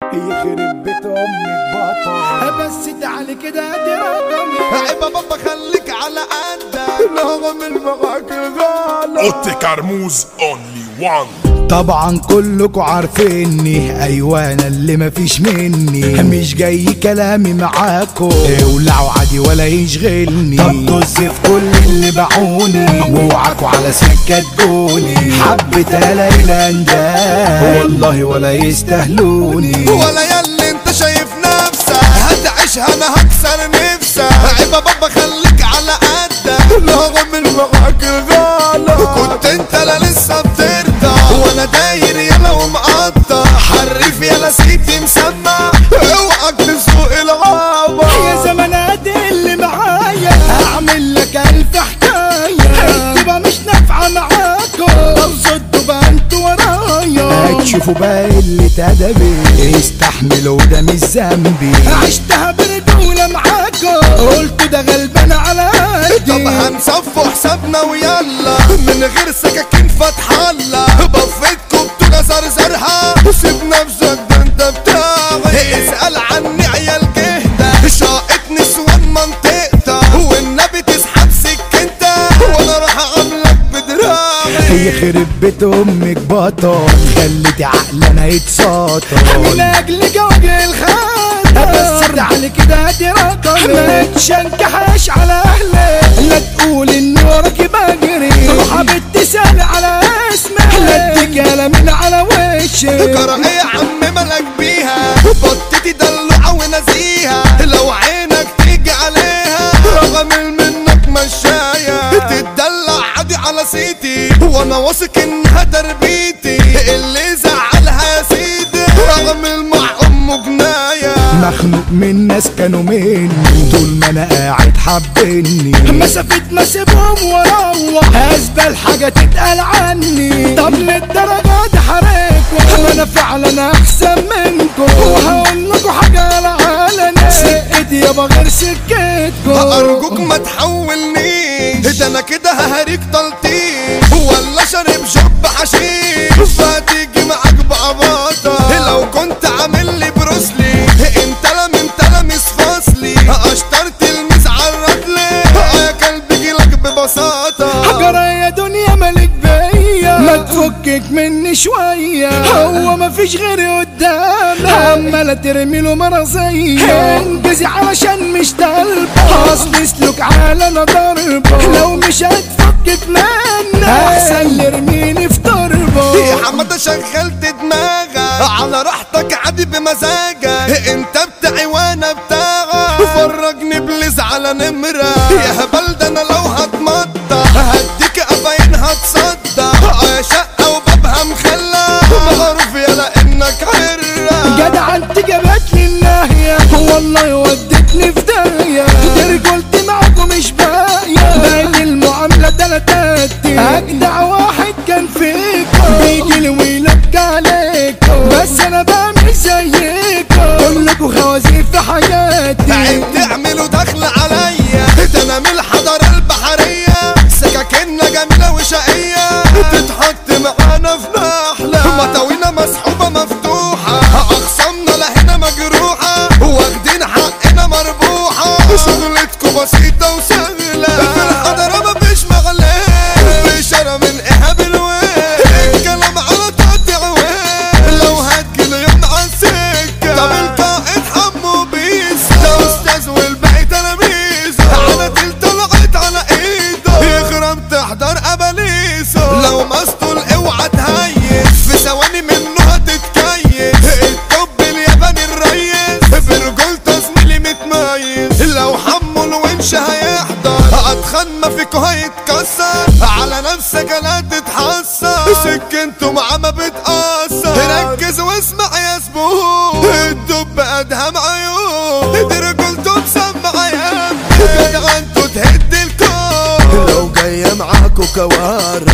يخرب بيت امك بطل. بس تعالي كده دي رقمي. عيب بابا خليك على قدك. نغم معاك غالي. اوتي كرموز اونلي وان. طبعا كلكوا عارفيني، ايوه انا اللي مفيش مني، مش جاي كلامي معاكوا اولعوا عادي ولا يشغلني. طب طز في كل اللي باعوني، واوعكوا على سكه تجوني. حبة ليلى ده والله ولا يستاهلوني. ولا ياللي انت شايف نفسك هتعيشها انا هكسر نفسك. عيب بابا خليك على قدك. نغم معاك غالي. كنت انت لا لسه بترضى وانا داير يلا ومقطع. حريف يلا سيتي مسمع، اوعك تسوق الغابة. يا زمانات اللي معايا هعمل لك الف حكاية. تبقى مش نافعة معاكم، طب صدوا بقى انتوا ورايا. هتشوفوا بقى اللي ادبي، استحملوا ده مش ذنبي. عشتها برجولة معاكم، قلت ده غلبان على قدي. طب هنصفوا حسابنا ويلا من غير سكاكين فتح الله. بفتكوا بتوجة زرزرها، سيب نفسك ده انت بتاعي. اسأل عني عيال جهدة، شاقت نسوان منطقتها. والنبي تسحب سكنتها وانا راح اعملك بدراعي. يخرب بيت امك بطل، خليتي عقلنا يتساطر من اجلك وجه الخاطر. بس تعالي كده دي رقمي، ما تشنكحش على اهلي. لا تقول اني وراكي بجري، روح بتسأل على اسمي. لا اديك من على وشي. جرى ايه يا عم مالك بيها؟ بطتي دلوعة ونزيها، لو عينك تيجي عليها رغم منك مشاية. تتدلع عادي على سيتي وانا واثق انها تربيتي. اللي زعلها يا سيدي رغم المع امه جناية. مخنوق من ناس كانوا مني، طول ما انا قاعد حبني. مسافة ما سيبهم واروح، ازبل حاجة تتقال عني. طب للدرجة دي حريكوا، انا فعلا احسن منكم. وهقول لكوا حاجة على علني، سكتي يابا غير سكتكوا. ارجوك ما تحولنيش، ده انا كده ههريك تلطيش. ولا شارب شب حشيش فتيجي معاك بقباطة. لو كنت عامل لي بروسلي انت لمس فصلي. اشترت الميز عالرجلي يا كلب جيلك ببساطة. حجرة يا دنيا مالك بيا، ما تفكك مني شوية. هو مفيش غيري قدام، عمالة ترمي له مرضية. انجزي علشان مش طالبة، اصل سلوك على انا ضربة. لو مش هتفكك مني احسن اللي ارميني في تربة. يا حمادة شغلت دماغك على راحتك عادي بمزاجك. انت بتاعي وانا بتاعك، فرجني بليز على نمرة. يا هبل ده انا لو هتمطى هديك قفاين هتصدى. يا شقة وبابها مخلى، معروف يلا انك عرة. جدع انت جابتني الناهية، والله ودتني في داهية. دي رجولتي معاكم مش باقية، بقت المعاملة تلاتاتي. اجدع واحد كان فيكم، بيجي لي ويلك عليكم. بس انا بعمل زيكم، كلكوا خوازيق في حياتي. عيب تعملوا دخل عليا، ده انا من الحضارة البحرية. سكاكيننا جميلة وشقية، تتحط معانا في نحلة. مطاوينا مسحوبة مفتوحة، اخصامنا لهنا مجروحة. واخدين حقنا مربوحة، شغلتكوا بسيطة وسهلة. في الحضارة مفيش مغلاه، بإشارة من إيهاب الويل. الكلام على تقطيع ويل، لو هتجيلي يوم عالسكة. طب القائد حمو بيس، ده أستاذ والباقي تلاميذه. على تل طلعت على إيده، يخرم تحضر أباليسه. لو مسطول اوعى تهيس، في ثواني منه هتتكيس. الطب الياباني الريس، في رجولته زميلي متميز. لو حمو الونش هيحضر، اتخن ما فيكوا هيتكسر. على نفسك لا تتحسر، سكنته معاه ما بتأثر. ركز واسمع يا زبون، الدب ادهم عيون. دي رجولته مسمع يا ابني، جدع انتوا تهد الكون. لو جاية معاكوا كوارث